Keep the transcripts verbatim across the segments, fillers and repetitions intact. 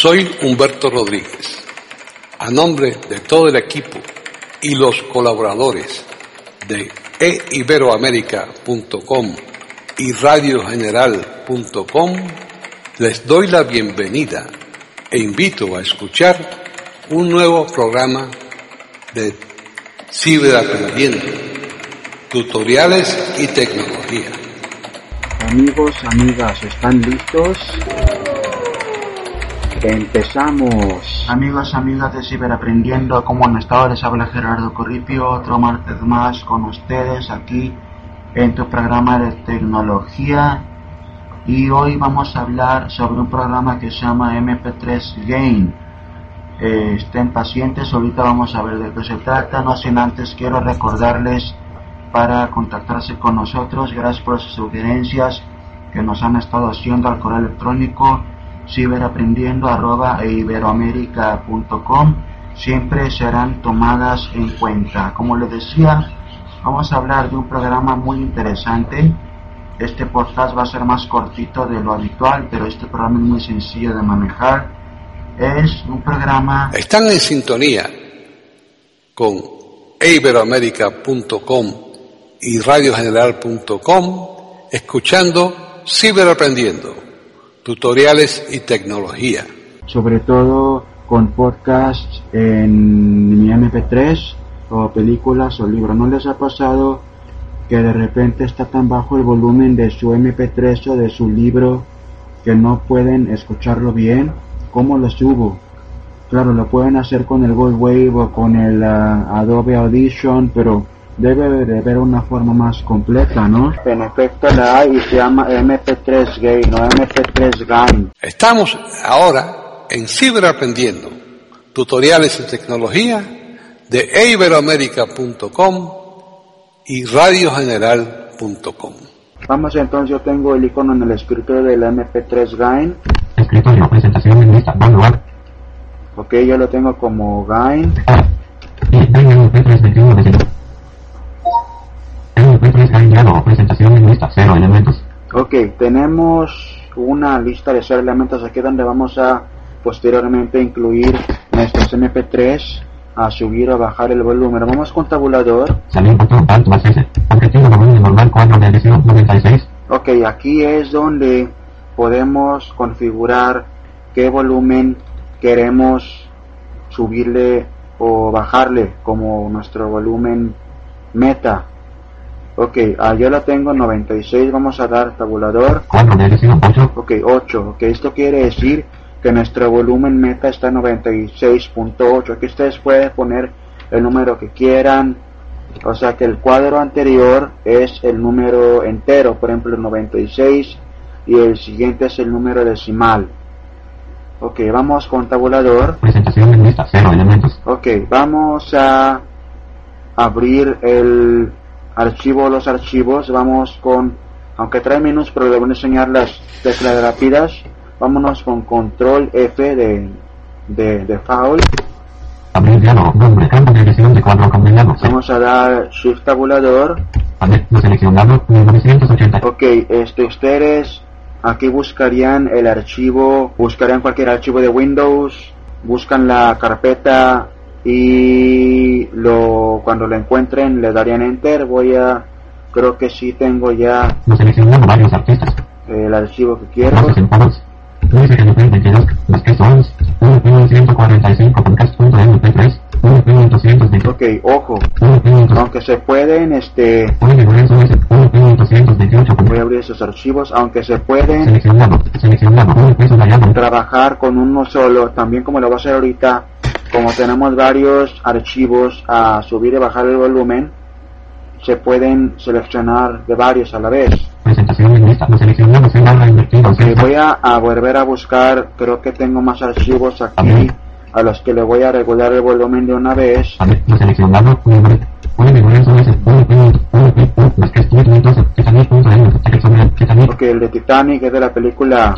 Soy Humberto Rodríguez. A nombre de todo el equipo y los colaboradores de e iberoamerica punto com y radio general punto com, les doy la bienvenida e invito a escuchar un nuevo programa de Ciberaprendiendo, tutoriales y tecnología. Amigos, amigas, ¿están listos? Empezamos. Amigos, amigas de Ciberaprendiendo, ¿cómo han estado? Les habla Gerardo Corripio, otro martes más con ustedes aquí en tu programa de tecnología. Y hoy vamos a hablar sobre un programa que se llama eme pe tres Gain. Eh, estén pacientes, ahorita vamos a ver de qué se trata. No sin antes quiero recordarles para contactarse con nosotros. Gracias por sus sugerencias que nos han estado haciendo al correo electrónico ciberaprendiendo arroba iberoamerica punto com. Siempre serán tomadas en cuenta. Como les decía, vamos a hablar de un programa muy interesante. Este podcast va a ser más cortito de lo habitual, pero este programa es muy sencillo de manejar. Es un programa... Están en sintonía con e iberoamerica punto com y radio general punto com, escuchando Ciberaprendiendo, tutoriales y tecnología. Sobre todo con podcasts en mi eme pe tres o películas o libros. ¿No les ha pasado que de repente está tan bajo el volumen de su eme pe tres o de su libro que no pueden escucharlo bien? ¿Cómo lo subo? Claro, lo pueden hacer con el Gold Wave o con el uh, Adobe Audition, pero debe de haber una forma más completa, ¿no? En efecto la hay y se llama eme pe tres Gain o eme pe tres Gain. Estamos ahora en Ciberaprendiendo, tutoriales y tecnología de e iberoamerica punto com y radio general punto com. Vamos entonces, yo tengo el icono en el escritorio del eme pe tres Gain. Escritorio, presentación en lista, don lugar. Ok, yo lo tengo como Gain. Y eme pe tres veintiuno de eme pe tres Gain diálogo, presentación en lista, cero elementos. Ok, tenemos una lista de cero elementos aquí donde vamos a posteriormente incluir nuestros eme pe tres, a subir o bajar el volumen. Vamos con tabulador. Salir botón, alt más S. Objetivo volumen normal cuatro de edición noventa y seis. Ok, aquí es donde podemos configurar qué volumen queremos subirle o bajarle como nuestro volumen meta. Ok, ah, yo lo tengo en noventa y seis, vamos a dar tabulador. cuatro de edición ocho. Ok, ocho, ok, esto quiere decir que nuestro volumen meta está en noventa y seis punto ocho. Aquí ustedes pueden poner el número que quieran, o sea que el cuadro anterior es el número entero, por ejemplo el noventa y seis, y el siguiente es el número decimal. Ok, vamos con tabulador. Presentación en lista, cero elementos. Ok, vamos a abrir el archivo, los archivos. Vamos con, aunque trae menús, pero le voy a enseñar las teclas rápidas. Vámonos con control F de, de, de foul. Abrir diálogo, nombre, campo de edición de cuadro combinado. Vamos a dar shift tabulador. Abrir, no seleccionado, mil novecientos ochenta. Ok, este, ustedes aquí buscarían el archivo, buscarían cualquier archivo de Windows, buscan la carpeta y lo cuando lo encuentren le darían enter. Voy a, creo que sí tengo ya no seleccionado varios artistas. El archivo que quiero. Luis L P veintidós, las que son uno punto ciento cuarenta y cinco podcast punto eme pe tres, uno punto doscientos veinte. Ok, ojo, aunque se pueden, este, voy a abrir esos archivos, aunque se pueden seleccionado, seleccionado, trabajar con uno solo, también como lo voy a hacer ahorita, como tenemos varios archivos a subir y bajar el volumen, se pueden seleccionar de varios a la vez. Presentación en lista, lo seleccionamos en barra invertida. Ok, voy a, a volver a buscar, creo que tengo más archivos aquí a los que le voy a regular el volumen de una vez. A ver, lo seleccionado, ok, el de Titanic es de la película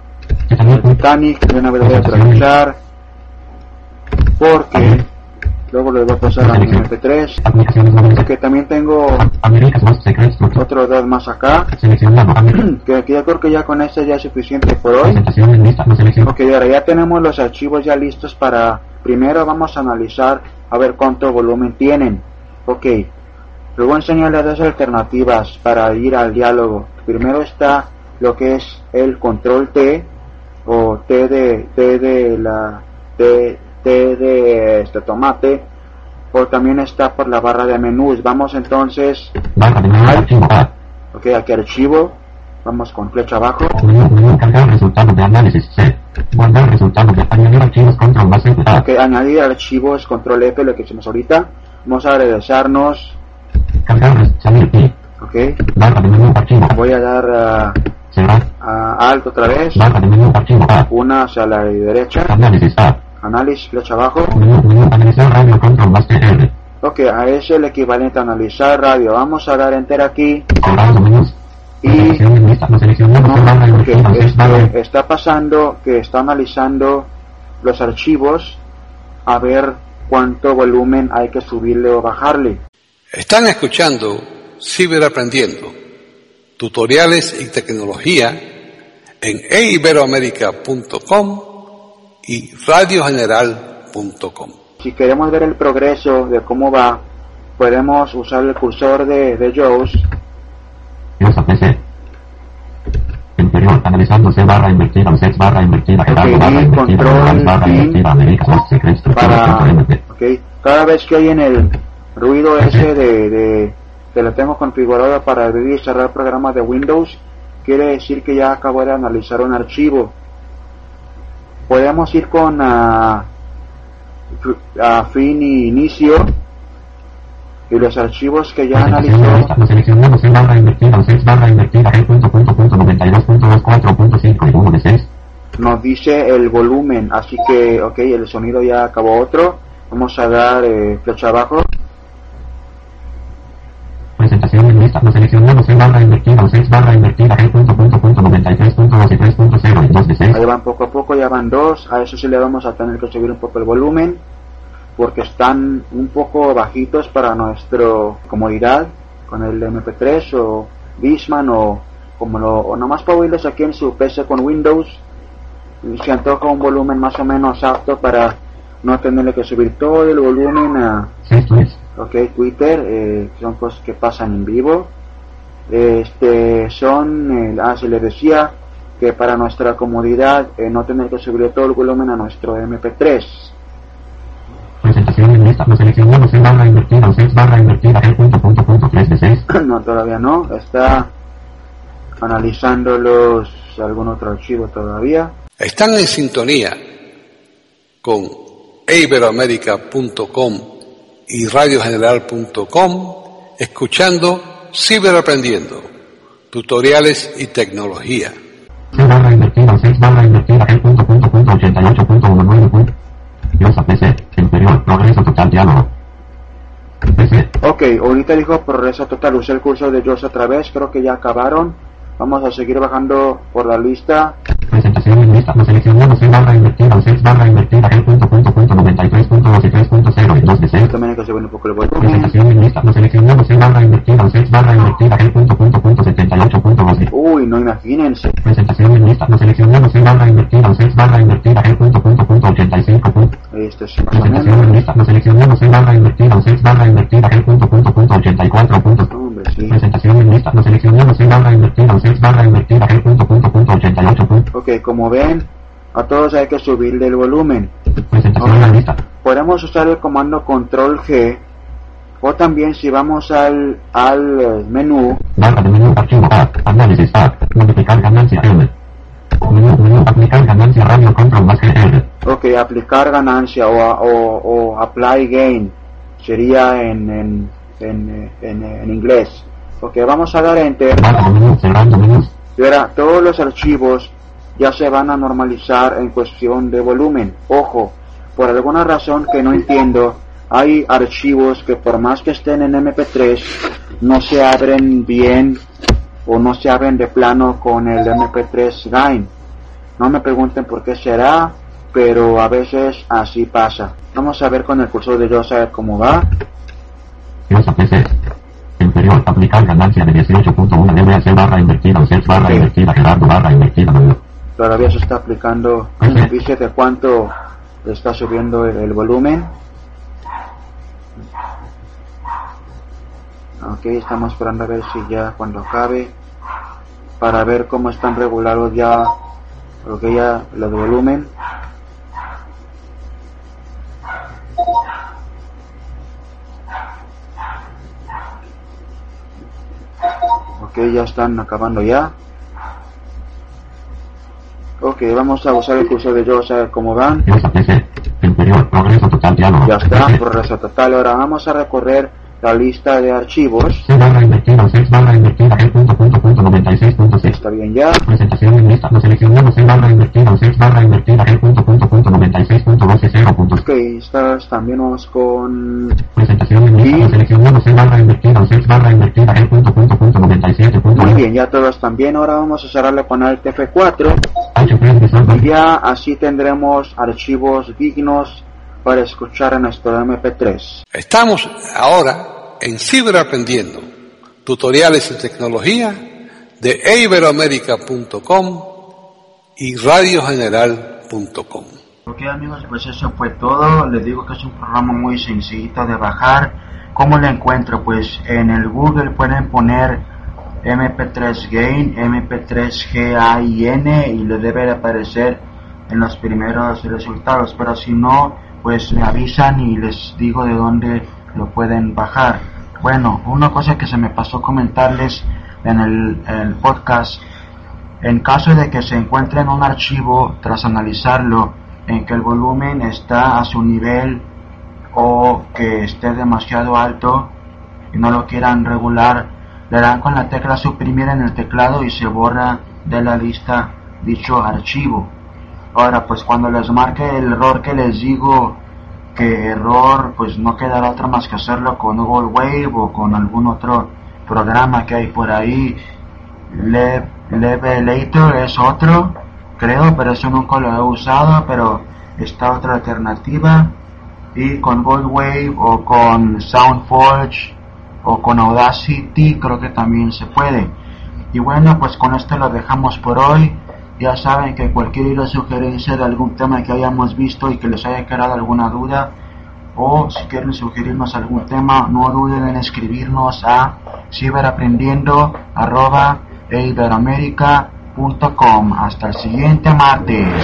Titanic, de una vez voy a aprovechar porque luego les voy a pasar a eme pe tres, que también tengo otros dos más acá, que aquí yo creo que ya con este ya es suficiente por hoy. Ok, ahora ya tenemos los archivos ya listos para, primero vamos a analizar a ver cuánto volumen tienen. Ok, les voy a enseñarles dos alternativas para ir al diálogo. Primero está lo que es el control T, o T de, T de la, T, T de este tomate, o también está por la barra de menús. Vamos entonces al, ok, aquí archivo, vamos con flecha abajo. Cargar resultados de análisis C. Guardar resultados de añadir archivos control más F. Ok, añadir archivos control F, lo que hicimos ahorita. Vamos a regresarnos. Cargar salir P. Ok. Barra de menú archivo. Voy a dar a, a alt otra vez. Barra de menú archivo A. Una hacia la derecha. Análisis A. Análisis, flecha abajo. Menú, menú, analizar radio control más T R. Ok, a eso es el equivalente a analizar radio. Vamos a dar enter aquí. Cerrando menús. Y no, que este, está pasando que está analizando los archivos a ver cuánto volumen hay que subirle o bajarle. Están escuchando Ciberaprendiendo, tutoriales y tecnología en e iberoamerica punto com y radio general punto com. Si queremos ver el progreso de cómo va, podemos usar el cursor de, de JAWS. Interior, analizando C barra invertida, seis barra invertida, okay, barra invertida, control barra invertida, América, para, okay, cada vez que hay en el ruido ese de, de que lo tengo configurado para abrir y cerrar programas de Windows, quiere decir que ya acabo de analizar un archivo. Podemos ir con a, a fin y inicio, y los archivos que ya analizó seleccionamos C barra invertida, seis barra invertida, punto punto punto noventa y dos punto veinticuatro punto cinco y uno de seis. Nos dice el volumen, así que ok, el sonido ya acabó. Otro, vamos a dar eh, flecha abajo. Presentación en lista, nos seleccionamos C barra invertida, seis barra invertida, punto punto punto noventa y tres punto veintitrés punto cero y dos de seis. Ahí van poco a poco, ya van dos. A eso sí le vamos a tener que subir un poco el volumen, porque están un poco bajitos para nuestra comodidad con el eme pe tres o Discman, o como lo, o nomás para oírlos aquí en su P C con Windows. Se antoja un volumen más o menos apto para no tenerle que subir todo el volumen a ok, Twitter, eh, son cosas que pasan en vivo. Este son, eh, ah, se les decía que para nuestra comodidad eh, no tener que subir todo el volumen a nuestro eme pe tres. Presentación en lista, nos seleccionamos C barra invertida, seis barra invertida, punto punto punto tres de seis. No, todavía no, está analizando los algún otro archivo todavía. Están en sintonía con e iberoamerica punto com y radio general punto com, escuchando Ciberaprendiendo, tutoriales y tecnología. C barra invertida, seis barra invertida, punto punto punto ochenta y ocho punto diecinueve. Dios a P C, inferior, progreso total, diálogo. P C. Ok, ahorita dijo progreso total, usé el curso de JAWS otra vez, creo que ya acabaron. Vamos a seguir bajando por la lista. Presentación en lista, nos seleccionamos C barra invertida, seis barra invertida, punto punto punto noventa y tres punto veintitrés punto cero y dos de seis. También hay que subir un poco el volumen. Presentación en lista, nos seleccionamos C barra invertida, seis barra invertida, punto punto punto setenta y ocho punto doce. Uy, no, imagínense. Presentación en lista, nos seleccionamos C barra invertida, seis barra invertida, punto punto punto ochenta y cinco. Esto es más o Presentación en menos. lista, nos seleccionamos C barra invertida, seis barra invertida, punto punto punto ochenta y cuatro. Hombre, sí. Presentación en lista, nos seleccionamos C barra invertida, seis barra invertida, punto punto punto ochenta y ocho. Ok, como ven, a todos hay que subirle el volumen. Presentación en lista. Podemos usar el comando control G, o también si vamos al, al eh, menú. Barra de menú, archivo A, análisis A, modificar ganancia M. Menú, menú, aplicar ganancia radio control más G R. Ok, aplicar ganancia o, o, o apply gain sería en, en, en, en, en inglés. Ok, vamos a dar enter. Barra de menú, cerrando menús. Y ahora todos los archivos ya se van a normalizar en cuestión de volumen. Ojo, por alguna razón que no entiendo, hay archivos que por más que estén en eme pe tres no se abren bien o no se abren de plano con el eme pe tres gain. No me pregunten por qué será, pero a veces así pasa. Vamos a ver con el cursor de Dios a ver cómo va. Dios P C. Inferior. Aplicar ganancia de dieciocho punto uno debe hacer barra invertida o seis barra Ok. invertida Gerardo barra invertida nueve. Todavía se está aplicando. Ujú. Fíjate cuánto está subiendo el, el volumen. Ok, estamos esperando a ver si ya cuando acabe, para ver cómo están regulados ya, ok, ya los de volumen. Ok, ya están acabando ya. Ok, vamos a usar el curso de Dios a ver cómo van. Dios P C. Inferior. Progreso total diálogo. Ya está, progreso total. Ahora vamos a recorrer la lista de archivos. seis barra invertida o seis barra invertida G punto punto punto noventa y seis punto seis. Está bien ya. Presentación en lista. Lo seleccionamos seis barra invertida o seis barra invertida G punto punto punto noventa y seis punto doce cero punto. Ok, estas también vamos con... Presentación en lista. Lo seleccionamos seis barra invertida o seis barra invertida G punto punto punto noventa y siete punto. Muy bien, ya todos también. Ahora vamos a cerrarle con Alt F cuatro. H tres Visual Y Basic. ya así tendremos archivos dignos para escuchar en nuestro M P tres. Estamos ahora en Ciberaprendiendo, tutoriales en tecnología de e iberoamérica punto com y radio general punto com. Ok amigos, pues eso fue todo. Les digo que es un programa muy sencillito de bajar. ¿Cómo lo encuentro? Pues en el Google pueden poner M P tres Gain, M P tres Gain y le debe de aparecer en los primeros resultados. Pero si no, pues me avisan y les digo de dónde lo pueden bajar. Bueno, una cosa que se me pasó comentarles en el, en el podcast, en caso de que se encuentren un archivo tras analizarlo en que el volumen está a su nivel o que esté demasiado alto y no lo quieran regular, le dan con la tecla suprimir en el teclado y se borra de la lista dicho archivo. Ahora pues cuando les marque el error que les digo, que error, pues no quedará otra más que hacerlo con Google Wave o con algún otro programa que hay por ahí. Le, Levelator es otro, creo, pero eso nunca lo he usado, pero está otra alternativa. Y con Google Wave o con SoundForge o con Audacity creo que también se puede. Y bueno, pues con esto lo dejamos por hoy. Ya saben que cualquier sugerencia de algún tema que hayamos visto y que les haya quedado alguna duda, o si quieren sugerirnos algún tema, no duden en escribirnos a ciberaprendiendo arroba e iberoamérica punto com. Hasta el siguiente martes.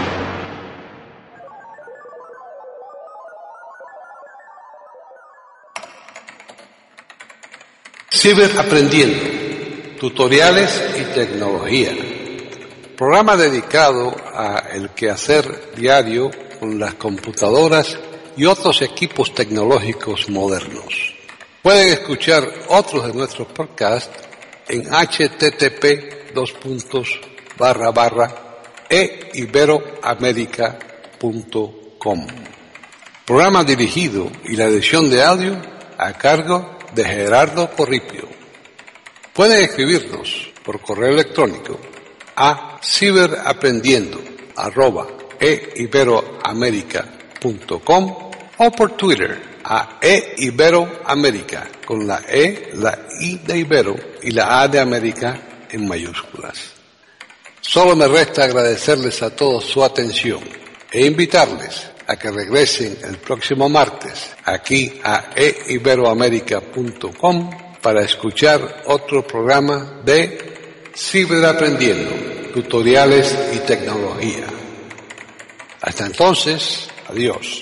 Ciberaprendiendo, tutoriales y tecnología. Programa dedicado a el quehacer diario con las computadoras y otros equipos tecnológicos modernos. Pueden escuchar otros de nuestros podcasts en http dos puntos barra barra e iberoamérica punto com. Programa dirigido y la edición de audio a cargo de Gerardo Corripio. Pueden escribirnos por correo electrónico a ciberaprendiendo arroba e iberoamérica punto com o por Twitter a e iberoamérica con la E, la I de Ibero y la A de América en mayúsculas. Solo me resta agradecerles a todos su atención e invitarles a que regresen el próximo martes aquí a e iberoamérica punto com para escuchar otro programa de Ciberaprendiendo, tutoriales y tecnología. Hasta entonces, adiós.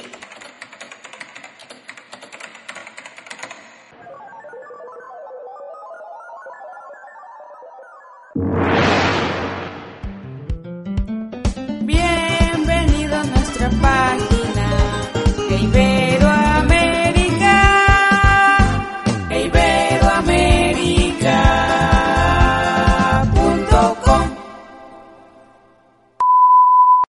Bienvenido a nuestra página de